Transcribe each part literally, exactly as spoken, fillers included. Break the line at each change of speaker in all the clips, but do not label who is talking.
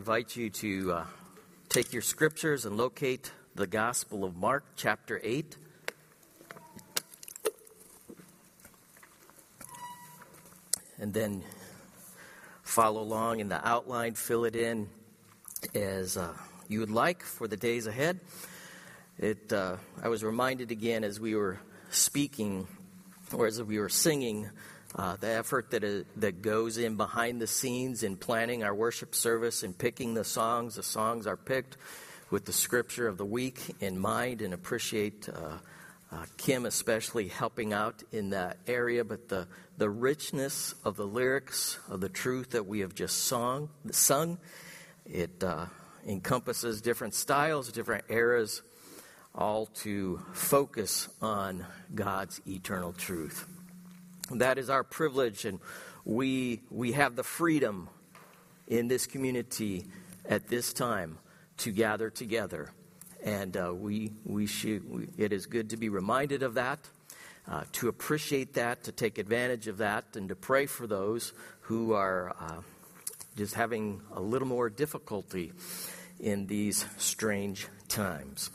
invite you to uh, take your scriptures and locate the Gospel of Mark, chapter eight. And then follow along in the outline, fill it in as uh, you would like for the days ahead. It. Uh, I was reminded again as we were speaking, or as we were singing, uh, the effort that uh, that goes in behind the scenes in planning our worship service and picking the songs. The songs are picked with the scripture of the week in mind, and appreciate uh, uh, Kim especially helping out in that area. But the the richness of the lyrics of the truth that we have just sung, sung, it uh, encompasses different styles, different eras, all to focus on God's eternal truth. That is our privilege, and we we have the freedom in this community at this time to gather together, and uh, we we should. We, it is good to be reminded of that, uh, to appreciate that, to take advantage of that, and to pray for those who are uh, just having a little more difficulty in these strange times.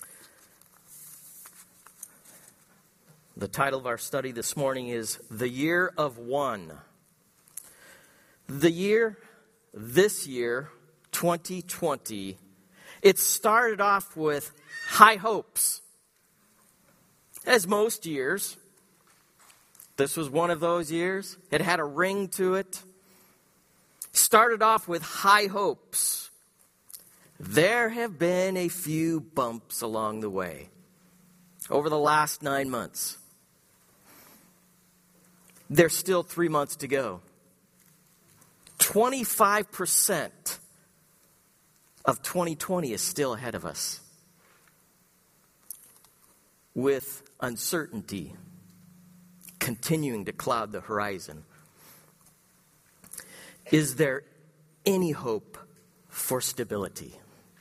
The title of our study this morning is The Year of One. The year, this year, twenty twenty, it started off with high hopes. As most years, this was one of those years. It had a ring to it. Started off with high hopes. There have been a few bumps along the way over the last nine months. There's still three months to go. twenty-five percent of twenty twenty is still ahead of us, with uncertainty continuing to cloud the horizon. Is there any hope for stability?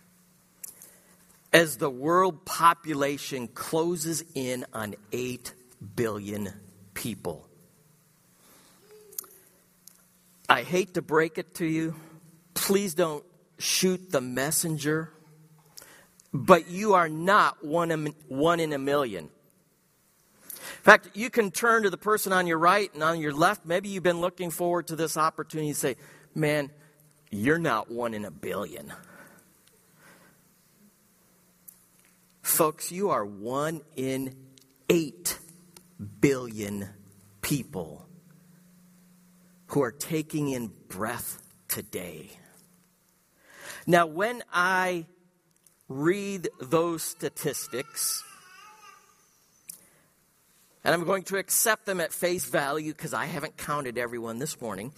As the world population closes in on eight billion people. I hate to break it to you. Please don't shoot the messenger. But you are not one, one in a million. In fact, you can turn to the person on your right and on your left. Maybe you've been looking forward to this opportunity to say, man, you're not one in a billion. Folks, you are one in eight billion people who are taking in breath today. Now, when I read those statistics, and I'm going to accept them at face value because I haven't counted everyone this morning,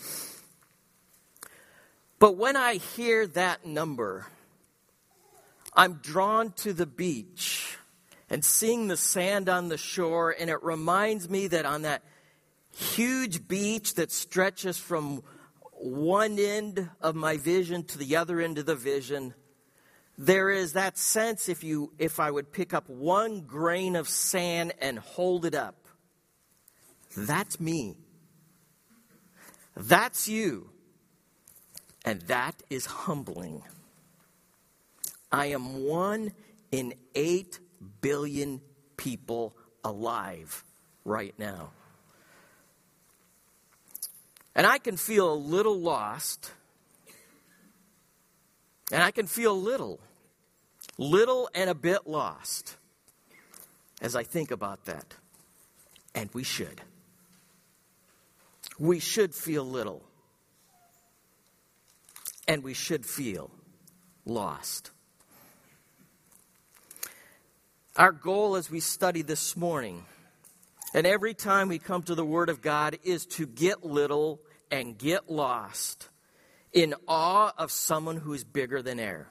but when I hear that number, I'm drawn to the beach and seeing the sand on the shore, and it reminds me that on that huge beach that stretches from one end of my vision to the other end of the vision, there is that sense, if you if I would pick up one grain of sand and hold it up, that's me. That's you. And that is humbling. I am one in eight billion people alive right now. And I can feel a little lost. And I can feel little. Little and a bit lost as I think about that. And we should. We should feel little. And we should feel lost. Our goal as we study this morning, and every time we come to the Word of God, is to get little and get lost in awe of someone who is bigger than air.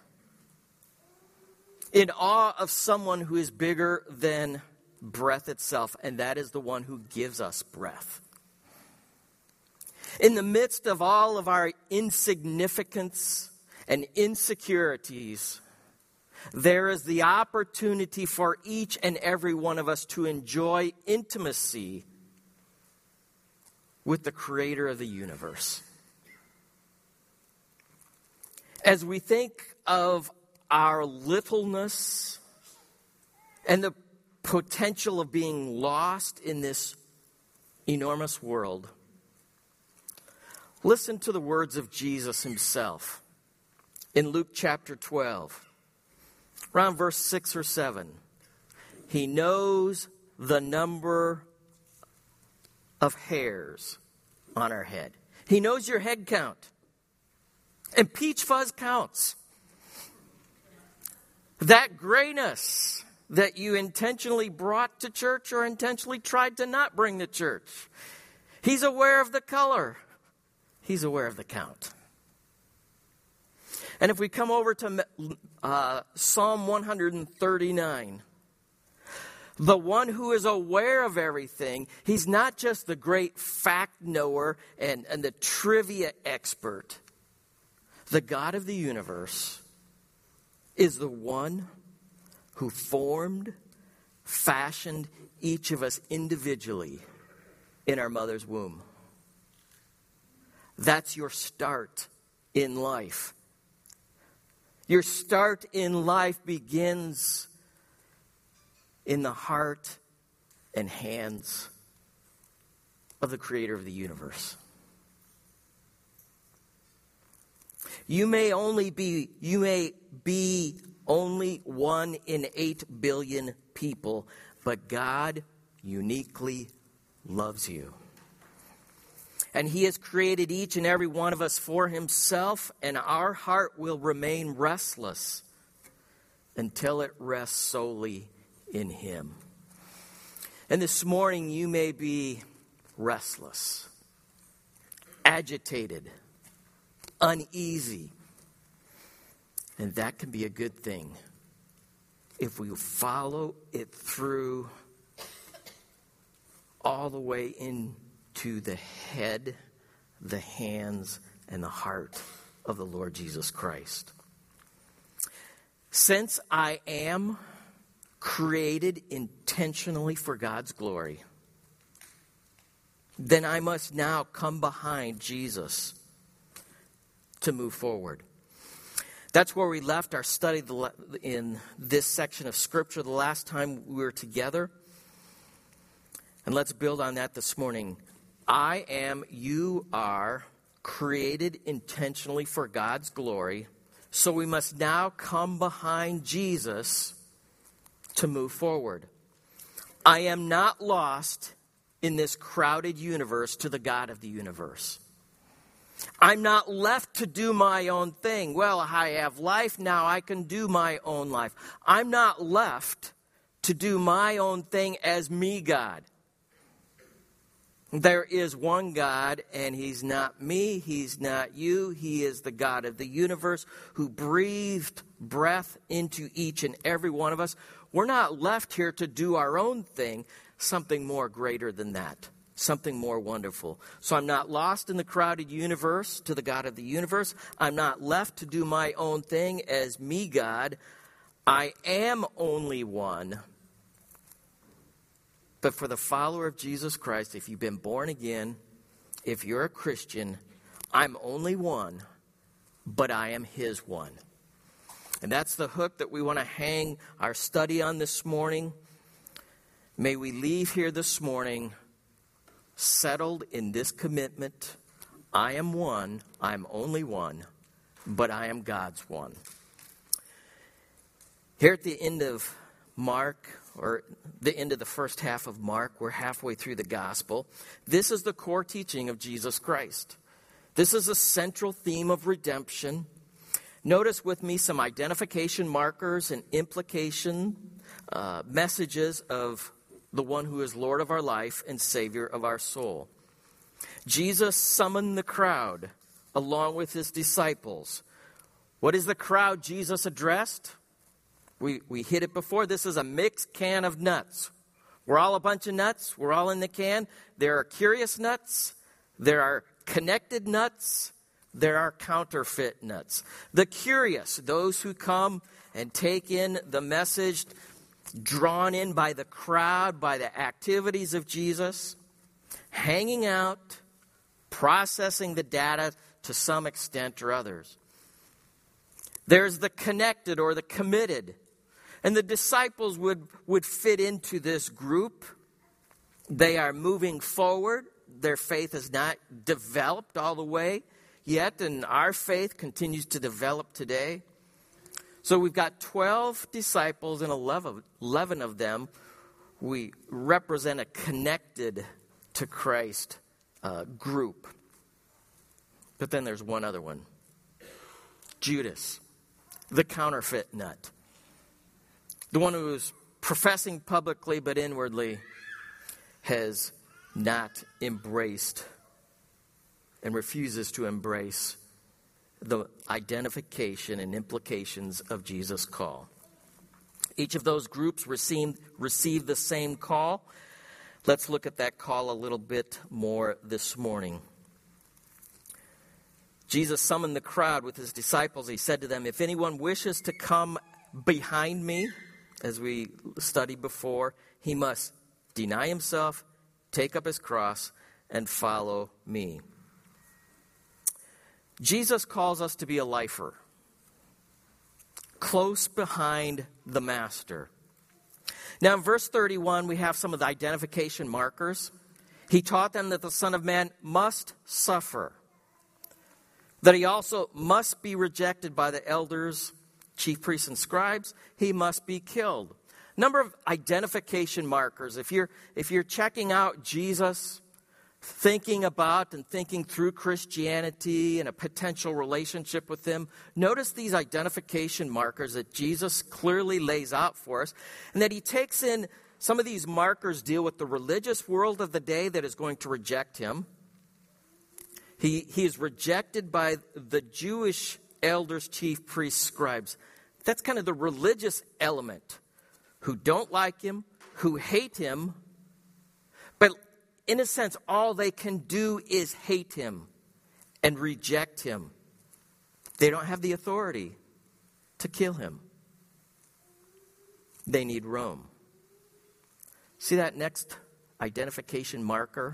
In awe of someone who is bigger than breath itself, and that is the one who gives us breath. In the midst of all of our insignificance and insecurities, there is the opportunity for each and every one of us to enjoy intimacy with the Creator of the universe. As we think of our littleness and the potential of being lost in this enormous world, listen to the words of Jesus himself in Luke chapter twelve, around verse six or seven. He knows the number of hairs on our head. He knows your head count. And peach fuzz counts. That grayness that you intentionally brought to church or intentionally tried to not bring to church. He's aware of the color. He's aware of the count. And if we come over to uh, Psalm one thirty-nine, the one who is aware of everything, he's not just the great fact knower and, and the trivia expert. The God of the universe is the one who formed, fashioned each of us individually in our mother's womb. That's your start in life. Your start in life begins in the heart and hands of the creator of the universe. You may only be, you may be only one in eight billion people, but God uniquely loves you. And he has created each and every one of us for himself, and our heart will remain restless until it rests solely in him. And this morning you may be restless, agitated, uneasy. And that can be a good thing if we follow it through all the way into the head, the hands, and the heart of the Lord Jesus Christ. Since I am created intentionally for God's glory, then I must now come behind Jesus to move forward. That's where we left our study in this section of Scripture the last time we were together. And let's build on that this morning. I am, you are created intentionally for God's glory, so we must now come behind Jesus to move forward. I am not lost in this crowded universe to the God of the universe. I'm not left to do my own thing. Well, I have life, now I can do my own life. I'm not left to do my own thing as me, God. There is one God, and he's not me, he's not you. He is the God of the universe who breathed breath into each and every one of us. We're not left here to do our own thing, something more greater than that, something more wonderful. So I'm not lost in the crowded universe to the God of the universe. I'm not left to do my own thing as me, God. I am only one. But for the follower of Jesus Christ, if you've been born again, if you're a Christian, I'm only one, but I am his one. And that's the hook that we want to hang our study on this morning. May we leave here this morning settled in this commitment. I am one, I'm only one, but I am God's one. Here at the end of Mark, or the end of the first half of Mark, we're halfway through the gospel. This is the core teaching of Jesus Christ. This is a central theme of redemption. Notice with me some identification markers and implication uh, messages of the one who is Lord of our life and Savior of our soul. Jesus summoned the crowd along with his disciples. What is the crowd Jesus addressed? We we hit it before. This is a mixed can of nuts. We're all a bunch of nuts. We're all in the can. There are curious nuts. There are connected nuts. There are counterfeit nuts. The curious, those who come and take in the message, drawn in by the crowd, by the activities of Jesus, hanging out, processing the data to some extent or others. There's the connected or the committed. And the disciples would, would fit into this group. They are moving forward. Their faith has not developed all the way yet, and our faith continues to develop today. So we've got twelve disciples, and eleven, eleven of them we represent a connected to Christ uh, group. But then there's one other one. Judas, the counterfeit nut. The one who is professing publicly but inwardly has not embraced and refuses to embrace the identification and implications of Jesus' call. Each of those groups received, received the same call. Let's look at that call a little bit more this morning. Jesus summoned the crowd with his disciples. He said to them, if anyone wishes to come behind me, as we studied before, he must deny himself, take up his cross, and follow me. Jesus calls us to be a lifer, close behind the Master. Now in verse thirty-one, we have some of the identification markers. He taught them that the Son of Man must suffer, that he also must be rejected by the elders, chief priests, and scribes. He must be killed. Number of identification markers. If you're, if you're checking out Jesus, thinking about and thinking through Christianity and a potential relationship with him, notice these identification markers that Jesus clearly lays out for us, and that he takes in some of these markers deal with the religious world of the day that is going to reject him. He, he is rejected by the Jewish elders, chief priests, scribes. That's kind of the religious element, who don't like him, who hate him, but in a sense, all they can do is hate him and reject him. They don't have the authority to kill him. They need Rome. See that next identification marker?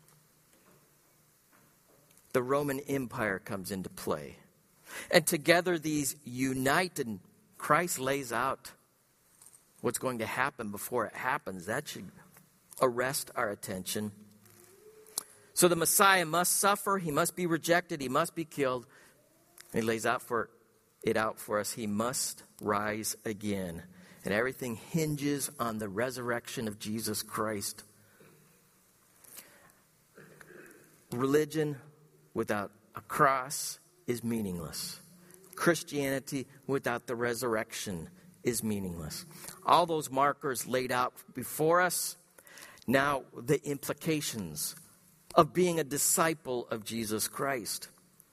The Roman Empire comes into play. And together these unite, and Christ lays out what's going to happen before it happens. That should arrest our attention. So the Messiah must suffer, he must be rejected, he must be killed. And he lays out for it out for us. He must rise again. And everything hinges on the resurrection of Jesus Christ. Religion without a cross is meaningless. Christianity without the resurrection is meaningless. All those markers laid out before us. Now the implications of being a disciple of Jesus Christ.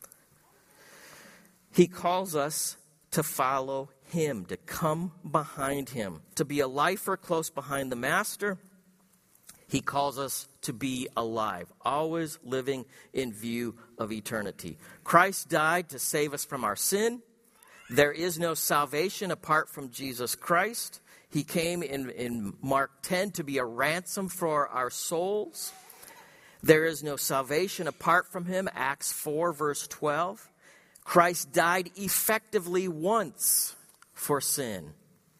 He calls us to follow him, to come behind him, to be a lifer close behind the Master. He calls us to be alive, always living in view of eternity. Christ died to save us from our sin. There is no salvation apart from Jesus Christ. He came in, in Mark ten to be a ransom for our souls. There is no salvation apart from him, Acts four, verse twelve. Christ died effectively once for sin.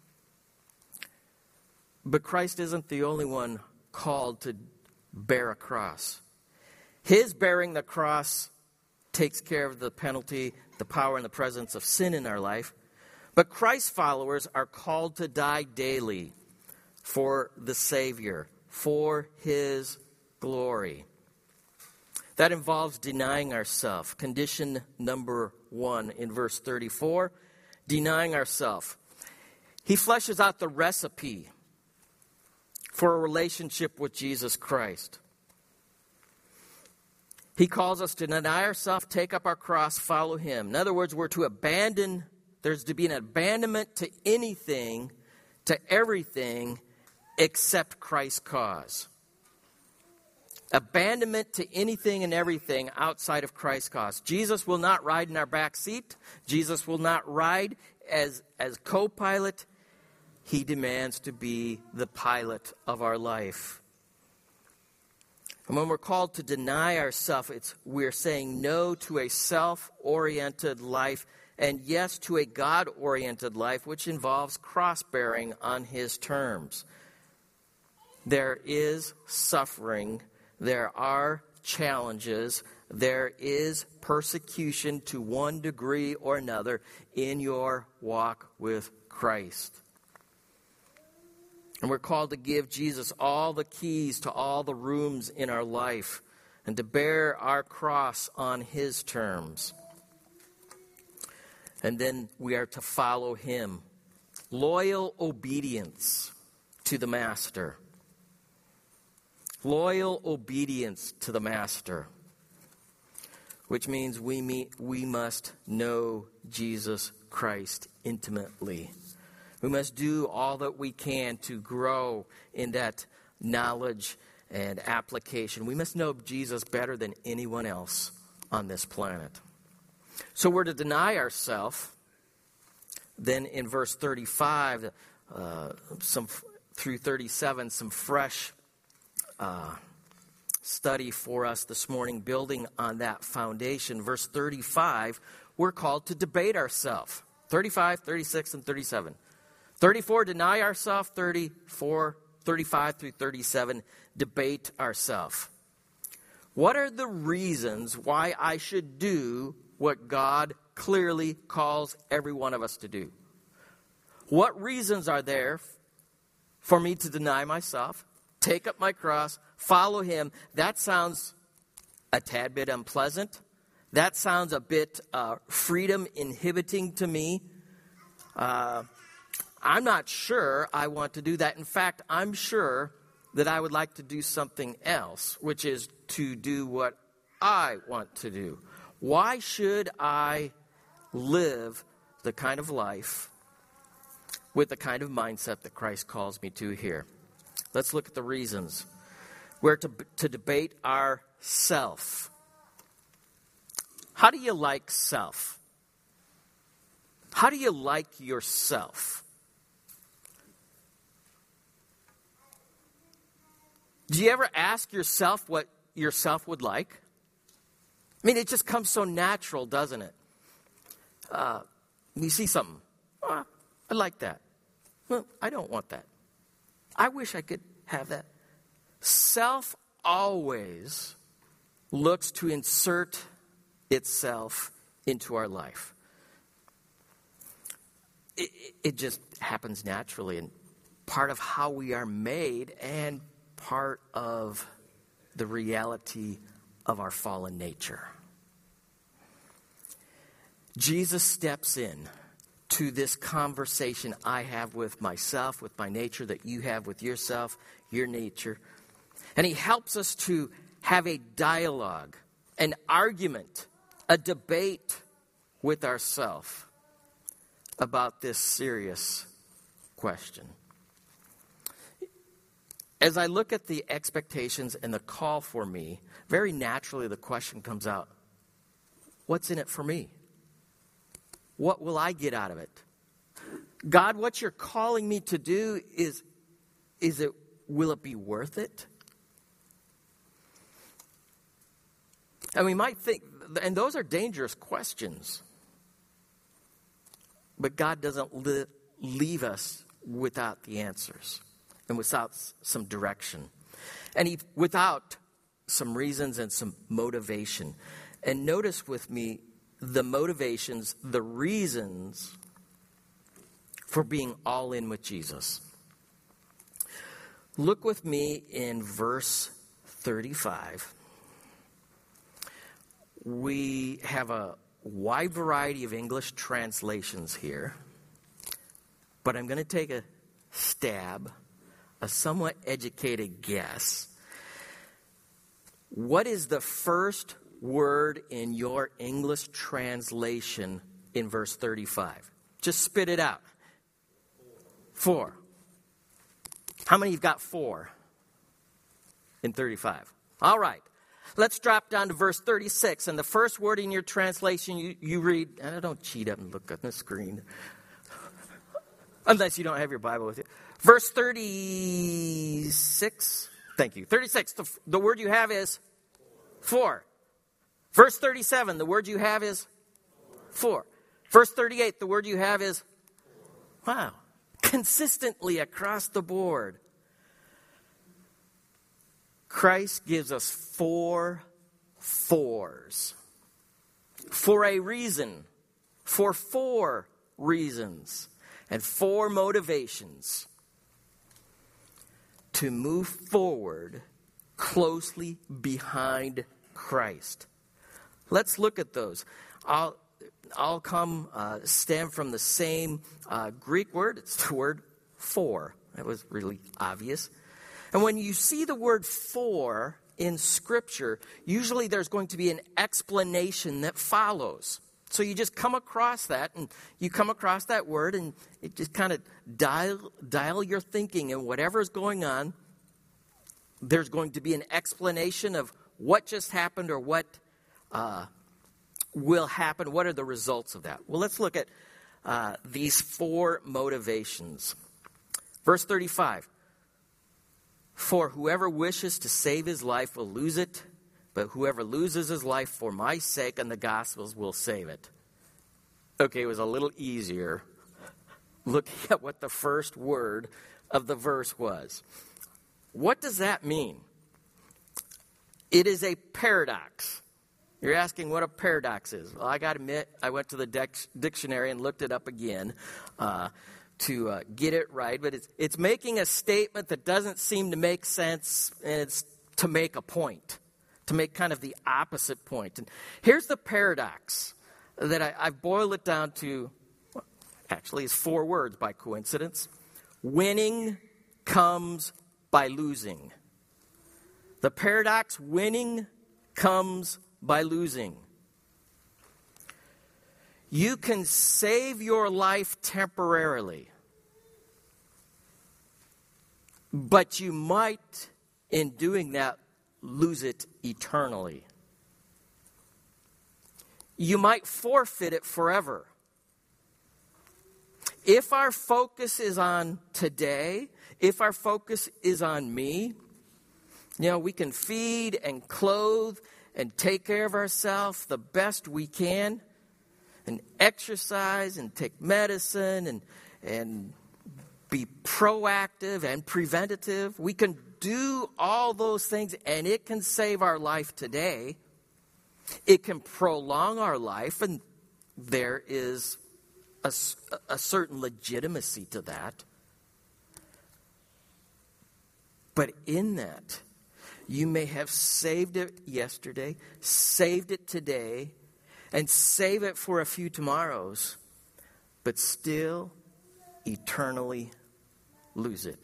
But Christ isn't the only one called to bear a cross. His bearing the cross takes care of the penalty, the power, and the presence of sin in our life. But Christ's followers are called to die daily for the Savior, for his glory. That involves denying ourselves. Condition number one in verse thirty-four, denying ourselves. He fleshes out the recipe for a relationship with Jesus Christ. He calls us to deny ourselves, take up our cross, follow him. In other words, we're to abandon, there's to be an abandonment to anything, to everything, except Christ's cause. Abandonment to anything and everything outside of Christ's cause. Jesus will not ride in our back seat. Jesus will not ride as, as co-pilot. He demands to be the pilot of our life. And when we're called to deny ourselves, it's we're saying no to a self-oriented life and yes to a God-oriented life, which involves cross-bearing on his terms. There is suffering. There are challenges. There is persecution to one degree or another in your walk with Christ. And we're called to give Jesus all the keys to all the rooms in our life and to bear our cross on his terms. And then we are to follow him. Loyal obedience to the master. Loyal obedience to the master. Which means we meet, we must know Jesus Christ intimately. We must do all that we can to grow in that knowledge and application. We must know Jesus better than anyone else on this planet. So we're to deny ourselves. Then in verse thirty-five, uh, some through thirty-seven, some fresh uh, study for us this morning, building on that foundation. Verse thirty-five, we're called to debate ourselves. thirty-five, thirty-six, and thirty-seven. thirty-four, deny ourselves. thirty-four, thirty-five through thirty-seven, debate ourselves. What are the reasons why I should do what God clearly calls every one of us to do? What reasons are there for me to deny myself, take up my cross, follow him? That sounds a tad bit unpleasant. That sounds a bit uh, freedom inhibiting to me. Uh, I'm not sure I want to do that. In fact, I'm sure that I would like to do something else, which is to do what I want to do. Why should I live the kind of life with the kind of mindset that Christ calls me to here? Let's look at the reasons. We're to, to debate our self. How do you like self? How do you like yourself? Do you ever ask yourself what yourself would like? I mean, it just comes so natural, doesn't it? Uh, you see something. Oh, I like that. Well, I don't want that. I wish I could have that. Self always looks to insert itself into our life. It, it just happens naturally, and part of how we are made and part of the reality of our fallen nature. Jesus steps in to this conversation I have with myself, with my nature, that you have with yourself, your nature. And he helps us to have a dialogue, an argument, a debate with ourselves about this serious question. As I look at the expectations and the call for me, very naturally the question comes out, what's in it for me? What will I get out of it? God, what you're calling me to do, is, is it, will it be worth it? And we might think, and those are dangerous questions. But God doesn't li- leave us without the answers and without some direction. And he, without some reasons and some motivation. And notice with me the motivations, the reasons for being all in with Jesus. Look with me in verse thirty-five. We have a wide variety of English translations here, but I'm going to take a stab, a somewhat educated guess. What is the first word in your English translation in verse thirty-five? Just spit it out. Four. How many you've got four in thirty-five? All right. Let's drop down to verse thirty-six. And the first word in your translation you, you read, and don't cheat up and look at the screen. Unless you don't have your Bible with you. Verse thirty-six. Thank you. thirty-six. The, the word you have is four. Verse thirty-seven. The word you have is four. Verse thirty-eight, the word you have is, wow, consistently across the board. Christ gives us four fours. For a reason. For four reasons. And four motivations to move forward closely behind Christ. Let's look at those. I'll, I'll come uh, stem from the same uh, Greek word. It's the word for. That was really obvious. And when you see the word for in Scripture, usually there's going to be an explanation that follows. So you just come across that, and you come across that word, and it just kind of dial, dial your thinking, and whatever's going on, there's going to be an explanation of what just happened or what uh, will happen. What are the results of that? Well, let's look at uh, these four motivations. Verse thirty-five. For whoever wishes to save his life will lose it, but whoever loses his life for my sake and the gospel's will save it. Okay, it was a little easier looking at what the first word of the verse was. What does that mean? It is a paradox. You're asking what a paradox is. Well, I got to admit, I went to the dex- dictionary and looked it up again uh, to uh, get it right. But it's, it's making a statement that doesn't seem to make sense, and it's to make a point, to make kind of the opposite point. And here's the paradox that I, I've boiled it down to, well, actually it's four words by coincidence. Winning comes by losing. The paradox, winning comes by losing. You can save your life temporarily, but you might, in doing that, lose it eternally. You might forfeit it forever. If our focus is on today, if our focus is on me, you know, we can feed and clothe and take care of ourselves the best we can, and exercise and take medicine and and be proactive and preventative. We can do all those things, and it can save our life today. It can prolong our life, and there is a, a certain legitimacy to that. But in that, you may have saved it yesterday, saved it today, and save it for a few tomorrows, but still eternally lose it.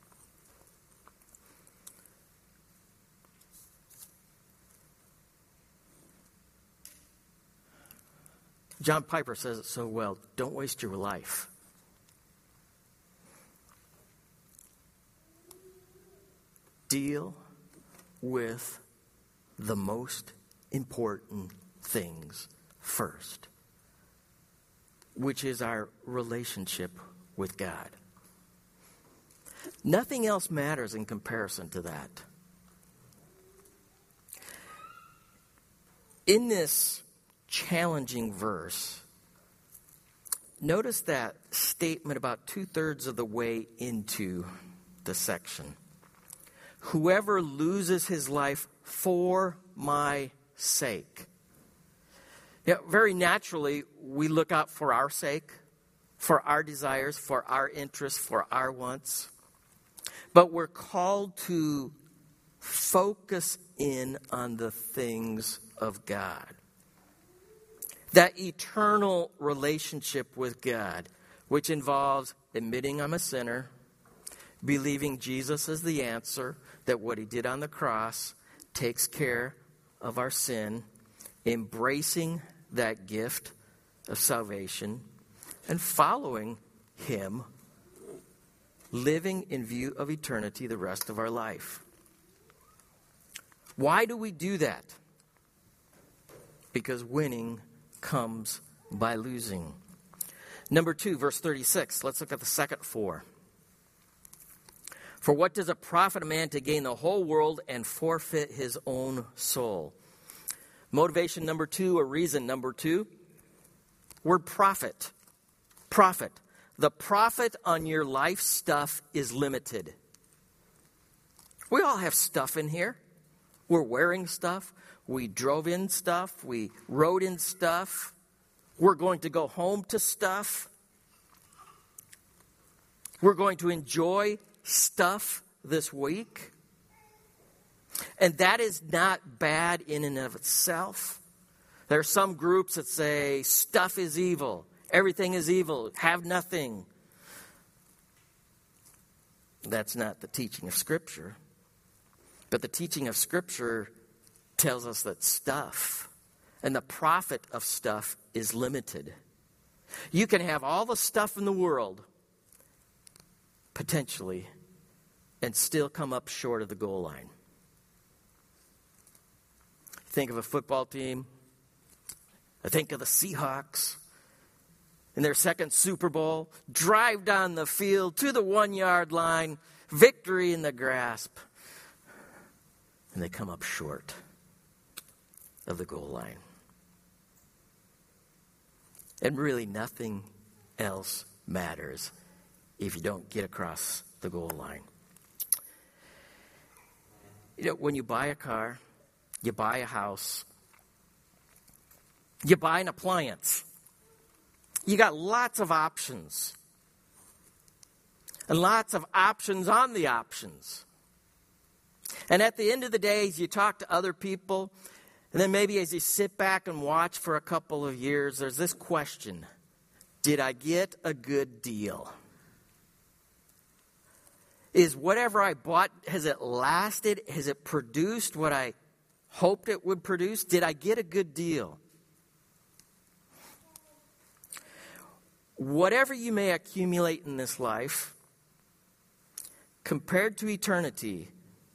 John Piper says it so well, don't waste your life. Deal with the most important things first, which is our relationship with God. Nothing else matters in comparison to that. In this challenging verse, notice that statement about two-thirds of the way into the section. Whoever loses his life for my sake. Yeah, very naturally, we look out for our sake, for our desires, for our interests, for our wants. But we're called to focus in on the things of God. That eternal relationship with God, which involves admitting I'm a sinner, believing Jesus is the answer, that what he did on the cross takes care of our sin, embracing that gift of salvation, and following him, living in view of eternity the rest of our life. Why do we do that? Because winning comes by losing. Number two, verse thirty-six. Let's look at the second four. For what does it profit a man to gain the whole world and forfeit his own soul? Motivation number two, or reason number two, Word profit. Profit. The profit on your life stuff is limited. We all have stuff in here. We're wearing stuff. We drove in stuff. We rode in stuff. We're going to go home to stuff. We're going to enjoy stuff this week. And that is not bad in and of itself. There are some groups that say stuff is evil. Everything is evil. Have nothing. That's not the teaching of Scripture. But the teaching of Scripture tells us that stuff and the profit of stuff is limited. You can have all the stuff in the world, potentially, and still come up short of the goal line. Think of a football team. I think of the Seahawks in their second Super Bowl. Drive down the field to the one-yard line. Victory in the grasp. And they come up short of the goal line. And really nothing else matters if you don't get across the goal line. You know, when you buy a car, you buy a house, you buy an appliance, you got lots of options. And lots of options on the options. And at the end of the day, as you talk to other people, and then maybe as you sit back and watch for a couple of years, there's this question: did I get a good deal? Is whatever I bought, has it lasted? Has it produced what I hoped it would produce? Did I get a good deal? Whatever you may accumulate in this life, compared to eternity,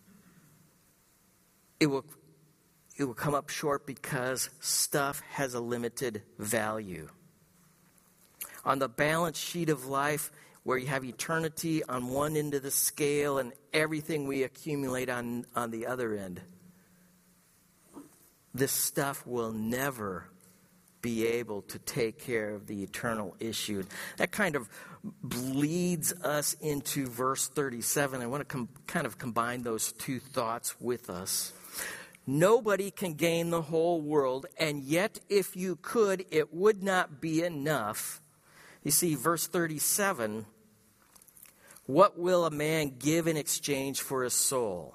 it will, it will come up short because stuff has a limited value. On the balance sheet of life, where you have eternity on one end of the scale and everything we accumulate on, on the other end, this stuff will never be able to take care of the eternal issue. That kind of bleeds us into verse thirty-seven. I want to com- kind of combine those two thoughts with us. Nobody can gain the whole world, and yet if you could, it would not be enough. You see, verse thirty-seven, what will a man give in exchange for his soul?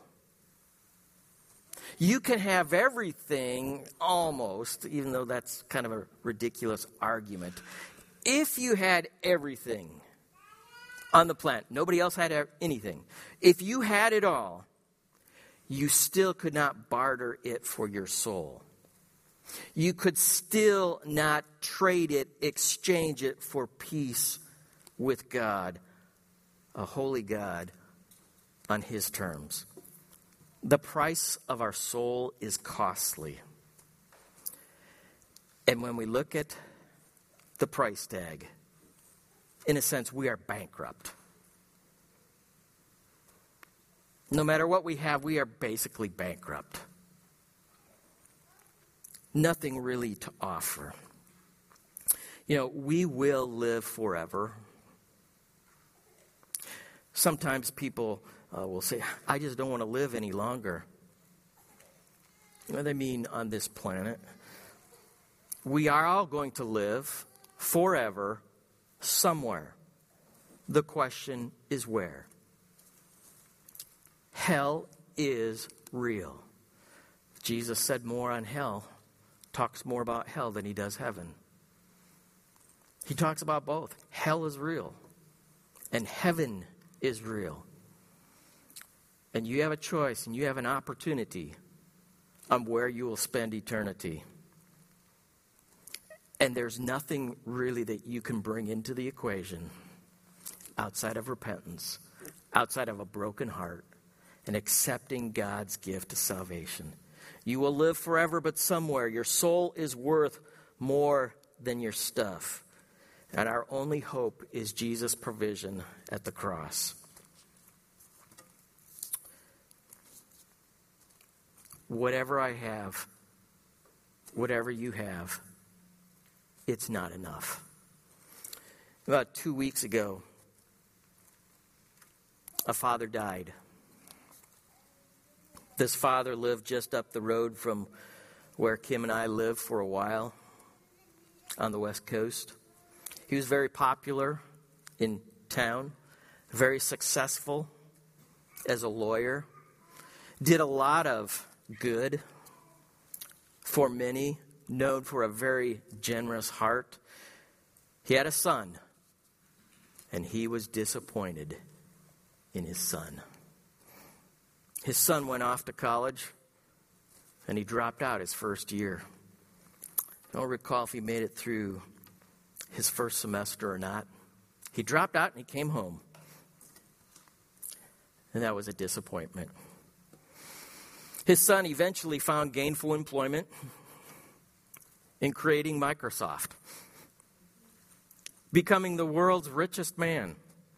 You can have everything, almost, even though that's kind of a ridiculous argument. If you had everything on the planet, nobody else had anything. If you had it all, you still could not barter it for your soul. You could still not trade it, exchange it for peace with God, a holy God, on His terms. The price of our soul is costly. And when we look at the price tag, in a sense, we are bankrupt. No matter what we have, we are basically bankrupt. Nothing really to offer. You know, we will live forever. Sometimes people uh, will say, I just don't want to live any longer. What do they mean on this planet? We are all going to live forever somewhere. The question is where? Hell is real. Jesus said more on hell, talks more about hell than he does heaven. He talks about both. Hell is real, and heaven is real. And you have a choice, and you have an opportunity on where you will spend eternity. And there's nothing really that you can bring into the equation outside of repentance, outside of a broken heart, and accepting God's gift of salvation. You will live forever, but somewhere your soul is worth more than your stuff. And our only hope is Jesus' provision at the cross. Whatever I have, whatever you have, it's not enough. About two weeks ago, a father died. This father lived just up the road from where Kim and I lived for a while on the West Coast. He was very popular in town, very successful as a lawyer, did a lot of good for many, known for a very generous heart. He had a son, and he was disappointed in his son. His son went off to college, and he dropped out his first year. I don't recall if he made it through his first semester or not. He dropped out and he came home. And that was a disappointment. His son eventually found gainful employment in creating Microsoft, becoming the world's richest man.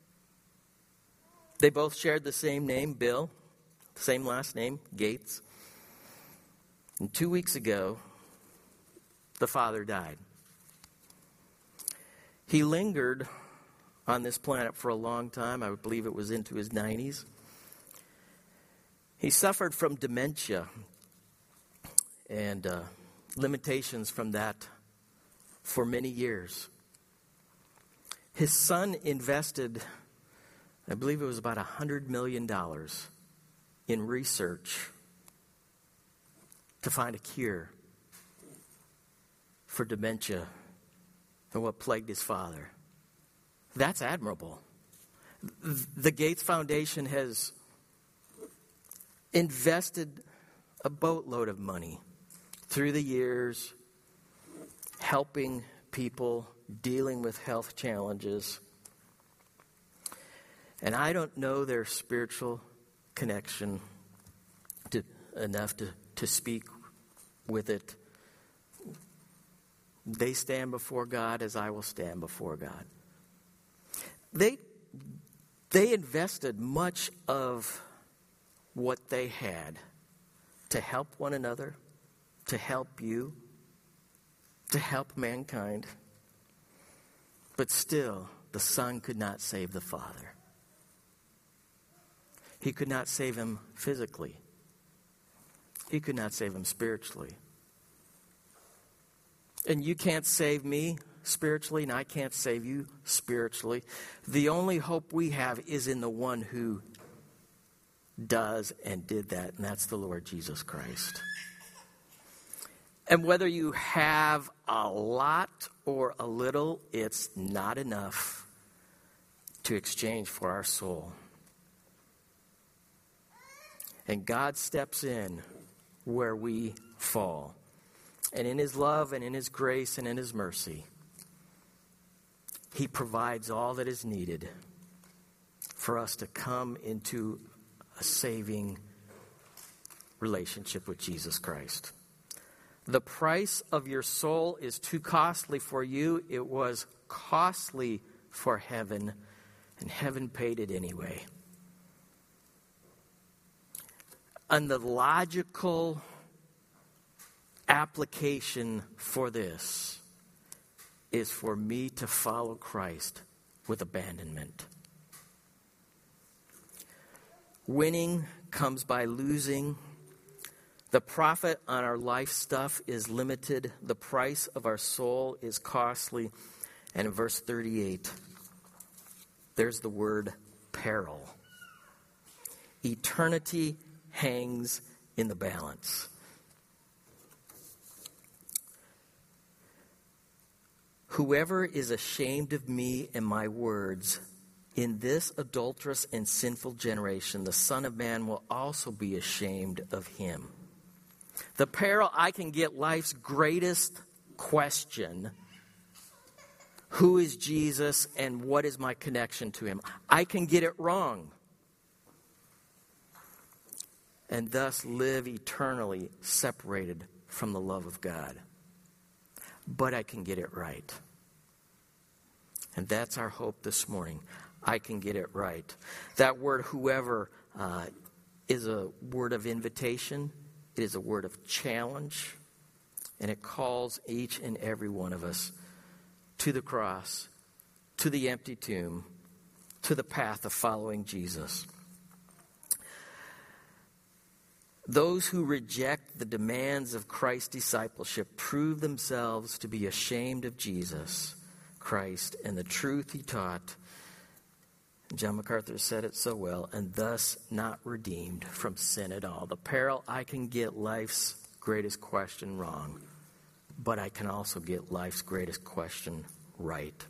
They both shared the same name, Bill, same last name, Gates. And two weeks ago, the father died. He lingered on this planet for a long time. I would believe it was into his nineties. He suffered from dementia and uh, limitations from that for many years. His son invested, I believe it was about one hundred million dollars in research to find a cure for dementia and what plagued his father. That's admirable. The Gates Foundation has invested a boatload of money through the years, helping people dealing with health challenges. And I don't know their spiritual connection to, enough to, to speak with it. They stand before God as I will stand before God. They, they invested much of what they had to help one another, to help you, to help mankind. But still, the son could not save the father. He could not save him physically. He could not save him spiritually. And you can't save me spiritually, and I can't save you spiritually. The only hope we have is in the one who does and did that, and that's the Lord Jesus Christ. And whether you have a lot or a little, it's not enough to exchange for our soul. And God steps in where we fall. And in his love and in his grace and in his mercy, he provides all that is needed for us to come into a saving relationship with Jesus Christ. The price of your soul is too costly for you. It was costly for heaven, and heaven paid it anyway. And the logical application for this is for me to follow Christ with abandonment. Winning comes by losing. The profit on our life stuff is limited. The price of our soul is costly. And in verse thirty-eight, there's the word peril. Eternity hangs in the balance. Whoever is ashamed of me and my words in this adulterous and sinful generation, the Son of Man will also be ashamed of him. The peril I can get life's greatest question: who is Jesus and what is my connection to him? I can get it wrong and thus live eternally separated from the love of God. But I can get it right. And that's our hope this morning. I can get it right. That word whoever uh, is a word of invitation. It is a word of challenge. And it calls each and every one of us to the cross, to the empty tomb, to the path of following Jesus. Those who reject the demands of Christ's discipleship prove themselves to be ashamed of Jesus Christ and the truth he taught. John MacArthur said it so well, and thus not redeemed from sin at all. The peril, I can get life's greatest question wrong, but I can also get life's greatest question right.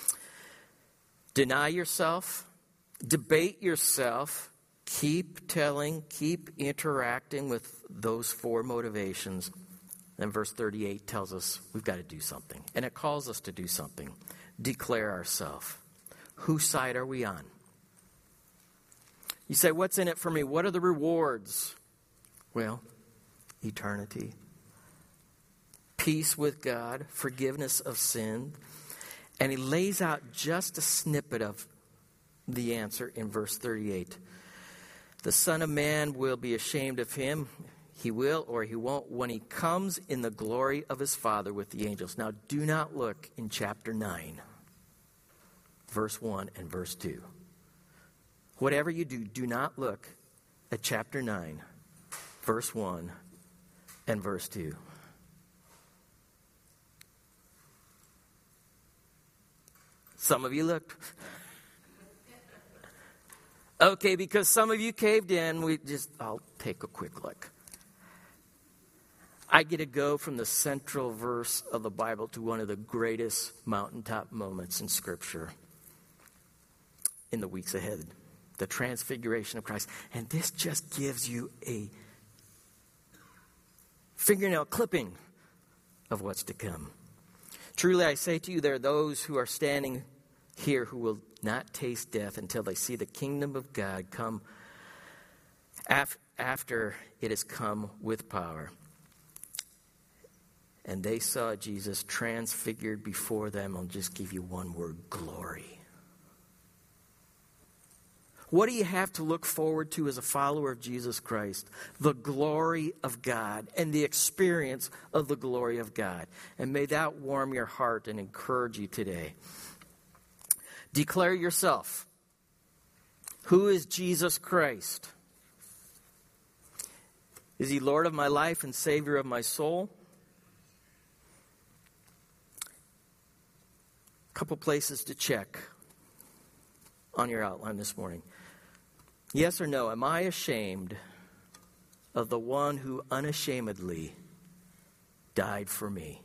Deny yourself, debate yourself, keep telling, keep interacting with those four motivations. Then verse thirty-eight tells us we've got to do something. And it calls us to do something. Declare ourselves. Whose side are we on? You say, what's in it for me? What are the rewards? Well, eternity. Peace with God, forgiveness of sin. And he lays out just a snippet of the answer in verse thirty-eight. The Son of Man will be ashamed of him. He will or he won't when he comes in the glory of his Father with the angels. Now, do not look in chapter nine, verse one and verse two. Whatever you do, do not look at chapter nine, verse one and verse two. Some of you looked. Okay, because some of you caved in, we just, I'll take a quick look. I get to go from the central verse of the Bible to one of the greatest mountaintop moments in Scripture in the weeks ahead, the transfiguration of Christ. And this just gives you a fingernail clipping of what's to come. Truly, I say to you, there are those who are standing here who will not taste death until they see the kingdom of God come af- after it has come with power. And they saw Jesus transfigured before them. I'll just give you one word: glory. What do you have to look forward to as a follower of Jesus Christ? The glory of God and the experience of the glory of God. And may that warm your heart and encourage you today. Declare yourself. Who is Jesus Christ? Is he Lord of my life and Savior of my soul? A couple places to check on your outline this morning. Yes or no, am I ashamed of the one who unashamedly died for me?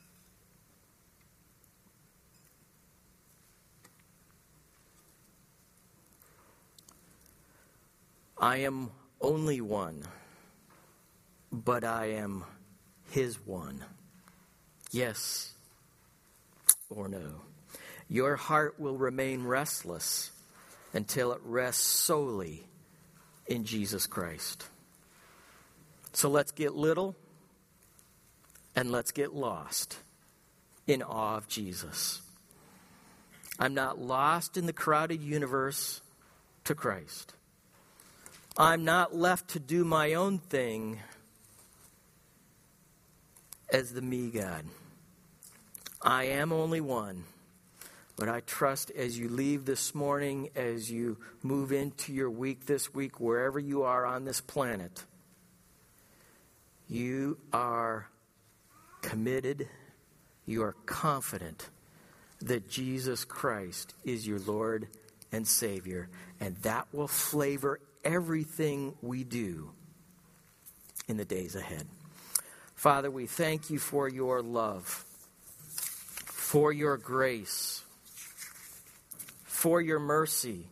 I am only one, but I am his one. Yes or no? Your heart will remain restless until it rests solely in Jesus Christ. So let's get little and let's get lost in awe of Jesus. I'm not lost in the crowded universe to Christ. I'm not left to do my own thing as the me God. I am only one. But I trust as you leave this morning, as you move into your week this week, wherever you are on this planet, you are committed, you are confident that Jesus Christ is your Lord and Savior. And that will flavor everything we do in the days ahead. Father, we thank you for your love, for your grace, for your mercy,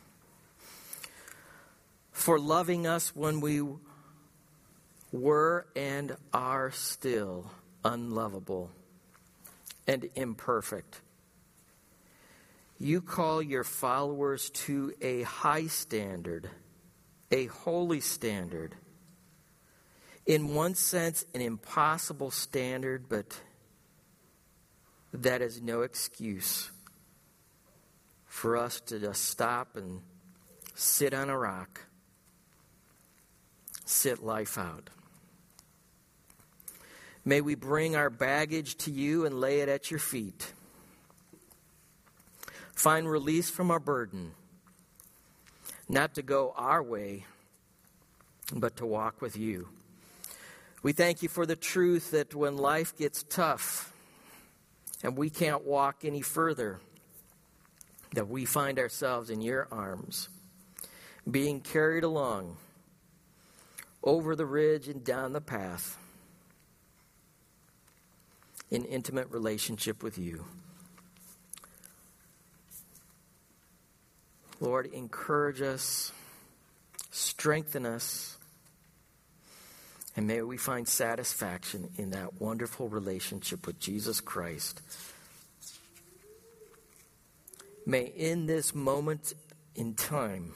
for loving us when we were and are still unlovable and imperfect. You call your followers to a high standard, a holy standard. In one sense, an impossible standard, but that is no excuse for us to just stop and sit on a rock, sit life out. May we bring our baggage to you and lay it at your feet. find release from our burden, not to go our way, but to walk with you. We thank you for the truth that when life gets tough and we can't walk any further, that we find ourselves in your arms, being carried along over the ridge and down the path in intimate relationship with you. Lord, encourage us, strengthen us, and may we find satisfaction in that wonderful relationship with Jesus Christ. May in this moment in time,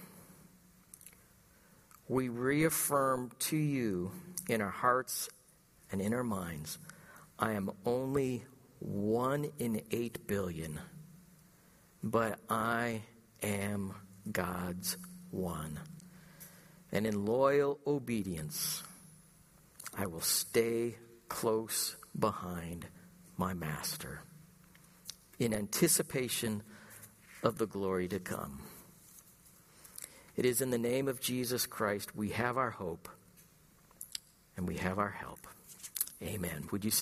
we reaffirm to you in our hearts and in our minds, I am only one in eight billion, but I am God's one. And in loyal obedience, I will stay close behind my master in anticipation of the glory to come. It is in the name of Jesus Christ we have our hope and we have our help. Amen. Would you